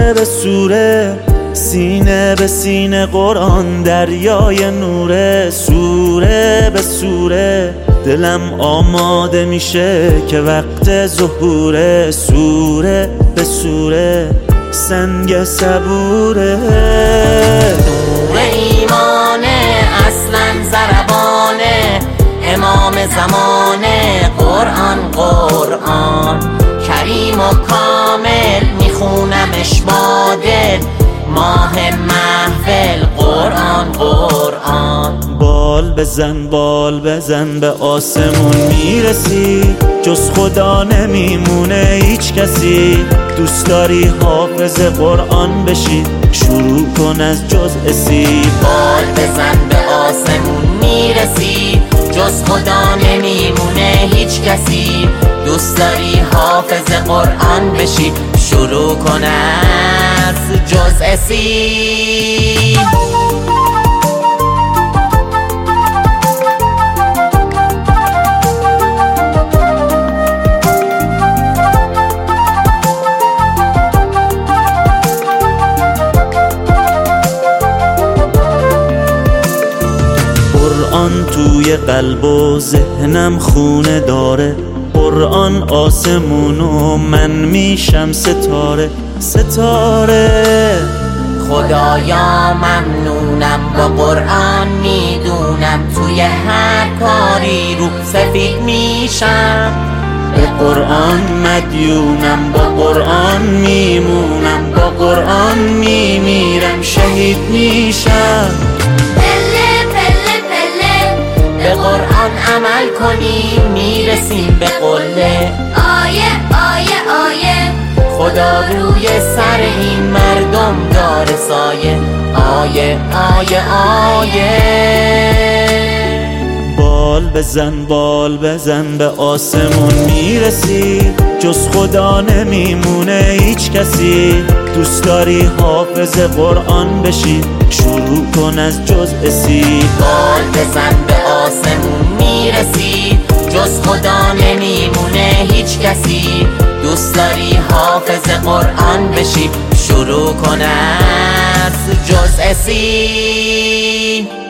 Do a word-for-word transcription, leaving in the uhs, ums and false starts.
سوره به سوره، سینه به سینه قرآن دریای نوره. سوره به سوره دلم آماده میشه که وقت ظهوره. سوره به سوره سنگ صبوره. نور ایمانه اصلا زربانه، امام زمانه قرآن قرآن. کریم و کامل میخونمش با دل، ماه محفل قرآن قرآن. بال بزن بال بزن به آسمون میرسی، جز خدا نمیمونه هیچ کسی. دوست داری حافظ قرآن بشی، شروع کن از جزء سی. بال بزن به آسمون میرسی، جز خدا نمیمونه هیچ کسی. دوست داری حافظ قرآن بشی، شروع کن از جزء سی. قرآن توی قلب و ذهنم خونه داره. قرآن آسمونو من میشم ستاره ستاره. خدایا ممنونم با قرآن میدونم، توی هر کاری رو سفید میشم. به قرآن مدیونم، با قرآن میمونم، با قرآن میمیرم، شهید میشم. به قرآن عمل کنیم میرسیم به قله. آیه آیه آیه خدا روی سر این مردم داره سایه. آیه آیه آیه. بال بزن بال بزن به آسمون میرسی، جز خدا نمیمونه هیچ کسی. دوست داری حافظ قرآن بشی، شروع کن از جزء سی. بال بزن به آسمون میرسی، جز خدا نمیمونه هیچ کسی. دوست داری حافظ قرآن بشی، شروع کن از جزء سی.